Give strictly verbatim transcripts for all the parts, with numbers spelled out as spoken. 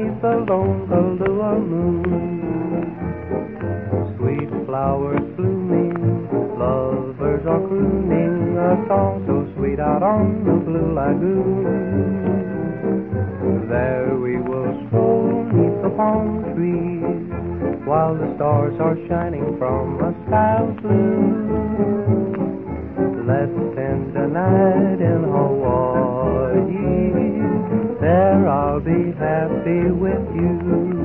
underneath the lone Kahlua moon. Sweet flowers blooming, lovers are crooning a song so sweet out on the blue lagoon. There we will stroll neath the palm trees while the stars are shining from a sky of blue. Let's spend a night in Hawaii, there I'll be happy with you.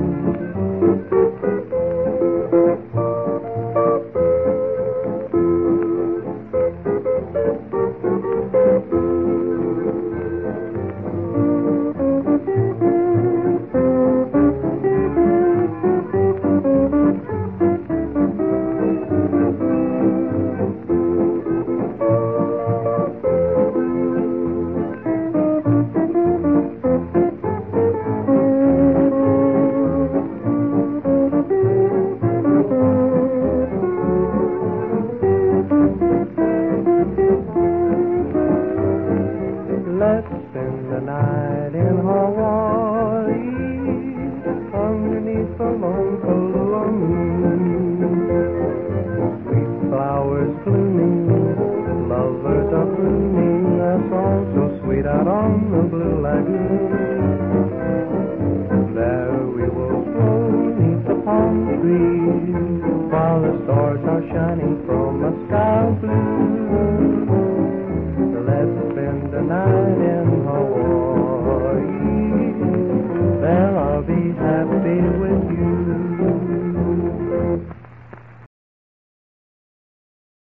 Let's spend the night in Hawaii, underneath the lone Kahlua moon. Sweet flowers blooming, lovers are crooning a song so sweet out on the blue lagoon. There we will stroll beneath the palm trees while the stars are shining from a sky of blue. Let's spend the night in Hawaii, there I'll be happy with you.